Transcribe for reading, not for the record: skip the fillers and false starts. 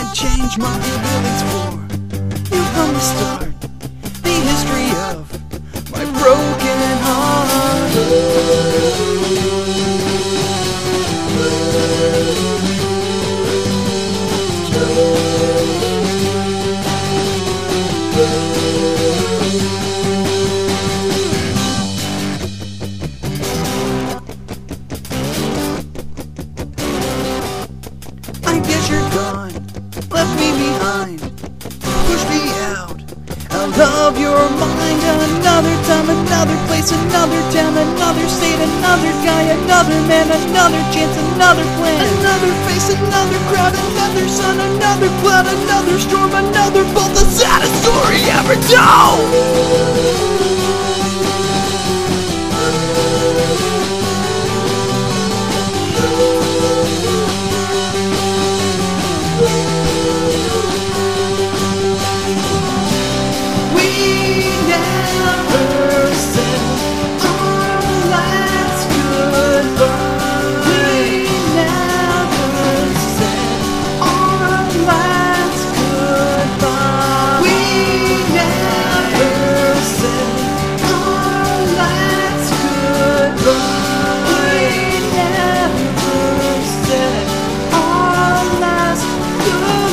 change my feelings for you from the start. The history of my broken heart. I guess you're gone, left me behind, pushed me out of your mind. Another time, another place, another town, another state, another guy, another man, another chance, another plan. Another face, another crowd, another sun, another cloud, another storm, another bolt. The saddest story ever told. Good.